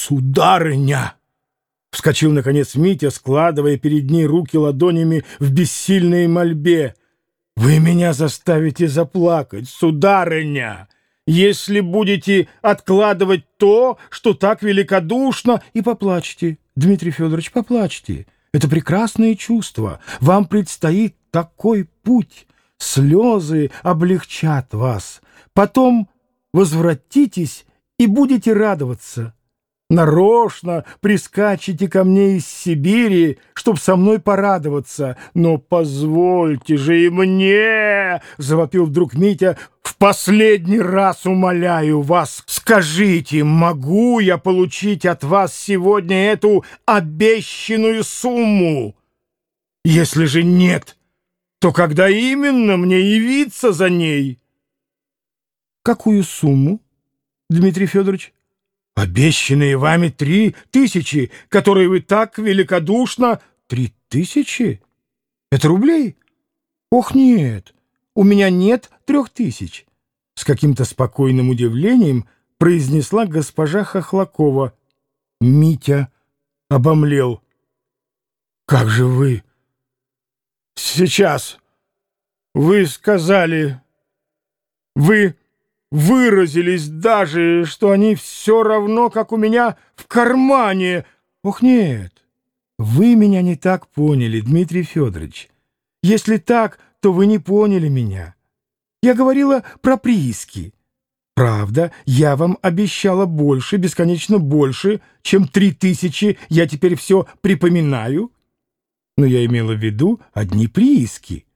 «Сударыня!» — вскочил, наконец, Митя, складывая перед ней руки ладонями в бессильной мольбе. «Вы меня заставите заплакать, сударыня, если будете откладывать то, что так великодушно, и поплачьте, Дмитрий Федорович, поплачьте. Это прекрасное чувство. Вам предстоит такой путь. Слезы облегчат вас. Потом возвратитесь и будете радоваться. Нарочно прискачете ко мне из Сибири, чтоб со мной порадоваться. Но позвольте же и мне, — завопил вдруг Митя, — в последний раз умоляю вас, скажите, могу я получить от вас сегодня эту обещанную сумму? Если же нет, то когда именно мне явиться за ней? Какую сумму, Дмитрий Федорович? Обещанные вами 3000, которые вы так великодушно... 3000? Это рублей? Ох, нет, у меня нет 3000. С каким-то спокойным удивлением произнесла госпожа Хохлакова. Митя обомлел. Как же вы? Сейчас вы сказали... Вы выразились даже, что они все равно, как у меня в кармане. Ох, нет, вы меня не так поняли, Дмитрий Федорович. Если так, то вы не поняли меня. Я говорила про прииски. Правда, я вам обещала больше, бесконечно больше, чем 3000, я теперь все припоминаю. Но я имела в виду одни прииски.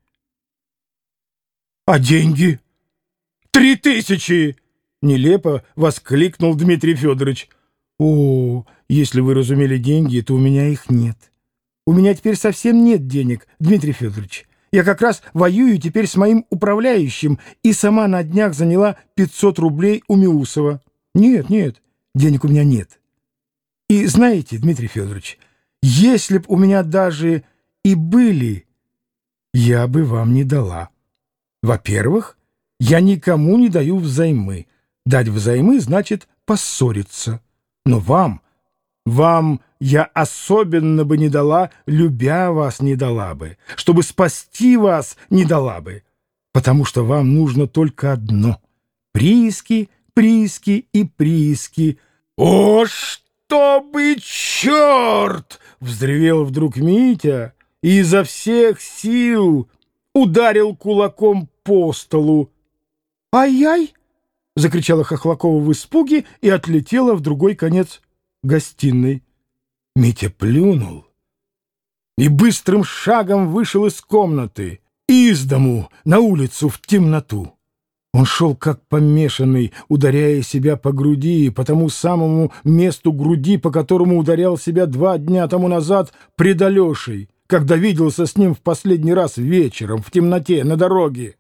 А деньги? 3000! — нелепо воскликнул Дмитрий Федорович. О, если вы разумели деньги, то у меня их нет. У меня теперь совсем нет денег, Дмитрий Федорович. Я как раз воюю теперь с моим управляющим и сама на днях заняла 500 рублей у Миусова. Нет, денег у меня нет. И знаете, Дмитрий Федорович, если б у меня даже и были, я бы вам не дала. Во-первых, я никому не даю взаймы. Дать взаймы значит поссориться. Но вам я особенно бы не дала, любя вас не дала бы, чтобы спасти вас не дала бы, потому что вам нужно только одно — прииски, прииски и прииски. О, чтобы черт! — взревел вдруг Митя и изо всех сил ударил кулаком по столу. «Ай-яй!» — закричала Хохлакова в испуге и отлетела в другой конец гостиной. Митя плюнул и быстрым шагом вышел из комнаты, из дому, на улицу, в темноту. Он шел как помешанный, ударяя себя по груди, по тому самому месту груди, по которому ударял себя 2 дня тому назад пред Алешей, когда виделся с ним в последний раз вечером, в темноте, на дороге.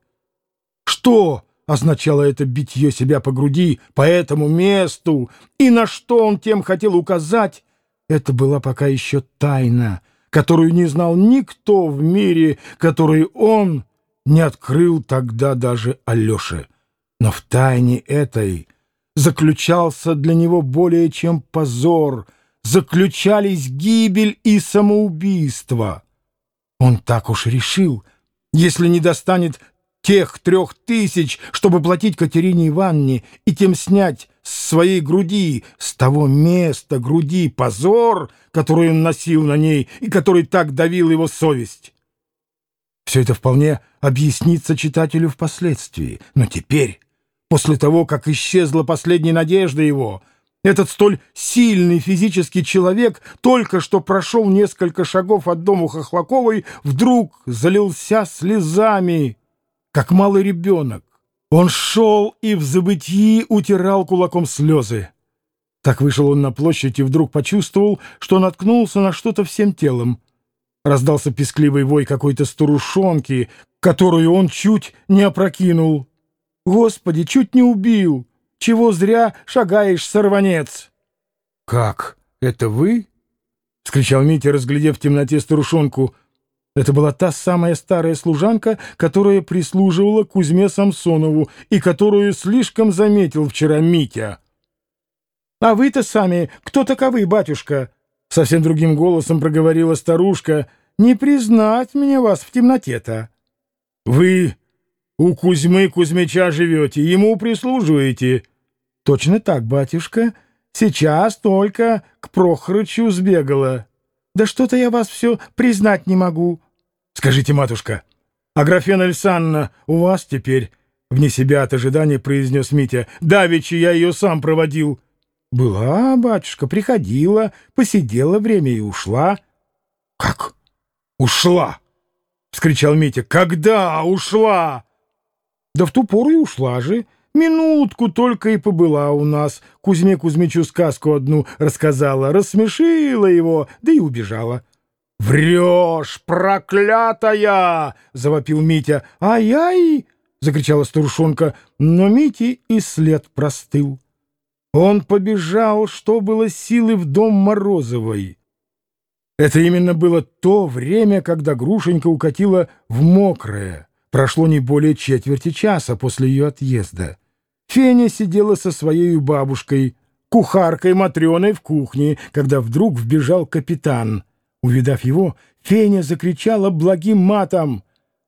Что означало это битье себя по груди, по этому месту, и на что он тем хотел указать, это была пока еще тайна, которую не знал никто в мире, которую он не открыл тогда даже Алёше. Но в тайне этой заключался для него более чем позор, заключались гибель и самоубийство. Он так уж решил, если не достанет тех 3000, чтобы платить Катерине Ивановне и тем снять с своей груди, с того места груди позор, который он носил на ней и который так давил его совесть. Все это вполне объяснится читателю впоследствии. Но теперь, после того, как исчезла последняя надежда его, этот столь сильный физический человек, только что прошел несколько шагов от дома Хохлаковой, вдруг залился слезами, как малый ребенок. Он шел и в забытии утирал кулаком слезы. Так вышел он на площадь и вдруг почувствовал, что наткнулся на что-то всем телом. Раздался пескливый вой какой-то старушонки, которую он чуть не опрокинул. «Господи, чуть не убил! Чего зря шагаешь, сорванец!» «Как? Это вы?» — вскричал Митя, разглядев в темноте старушонку. Это была та самая старая служанка, которая прислуживала Кузьме Самсонову и которую слишком заметил вчера Митя. А вы-то сами кто таковы, батюшка? Совсем другим голосом проговорила старушка. Не признать мне вас в темноте-то. Вы у Кузьмы Кузьмича живете, ему прислуживаете. Точно так, батюшка. Сейчас только к Прохорычу сбегала. Да что-то я вас все признать не могу. Скажите, матушка, Аграфена Александровна у вас теперь? Вне себя от ожидания произнес Митя. Давеча я ее сам проводил. Была, батюшка, приходила, посидела время и ушла. Как? Ушла? Вскричал Митя. Когда ушла? Да в ту пору и ушла же. Минутку только и побыла у нас. Кузьме Кузьмичу сказку одну рассказала, рассмешила его, да и убежала. «Врешь, проклятая!» — завопил Митя. «Ай-яй!» — закричала старушонка, но Мите и след простыл. Он побежал, что было силы, в дом Морозовой. Это именно было то время, когда Грушенька укатила в мокрое. Прошло не более четверти часа после ее отъезда. Феня сидела со своей бабушкой, кухаркой Матрёной в кухне, когда вдруг вбежал капитан. Увидав его, Феня закричала благим матом.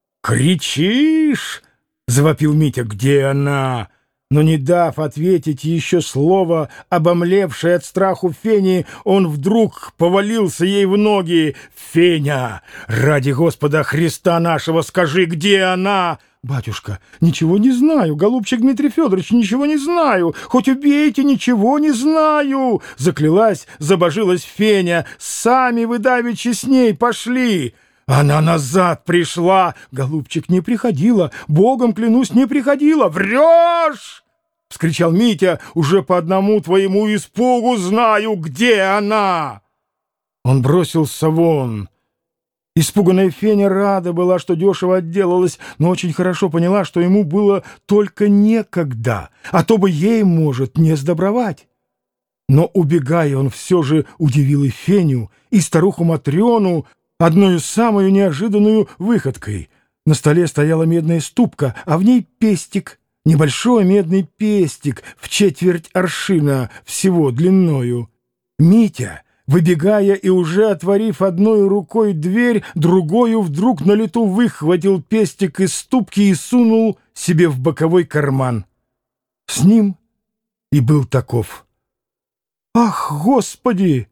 «Кричишь?» — завопил Митя. «Где она?» Но, не дав ответить еще слово, обомлевший от страху Фени, он вдруг повалился ей в ноги. «Феня, ради Господа Христа нашего, скажи, где она?» «Батюшка, ничего не знаю, голубчик Дмитрий Федорович, ничего не знаю, хоть убейте, ничего не знаю!» Заклялась, забожилась Феня. «Сами вы давеча с ней пошли!» «Она назад пришла!» «Голубчик, не приходила! Богом клянусь, не приходила!» «Врешь!» — вскричал Митя. «Уже по одному твоему испугу знаю, где она!» Он бросился вон. Испуганная Феня рада была, что дешево отделалась, но очень хорошо поняла, что ему было только некогда, а то бы ей, может, не сдобровать. Но, убегая, он все же удивил и Феню, и старуху Матрёну одной самую неожиданную выходкой. На столе стояла медная ступка, а в ней пестик, небольшой медный пестик в четверть аршина всего длиною. Митя, выбегая и уже отворив одной рукой дверь, другою вдруг на лету выхватил пестик из ступки и сунул себе в боковой карман. С ним и был таков. «Ах, Господи!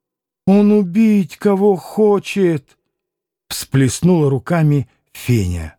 Он убить кого хочет!» — всплеснула руками Феня.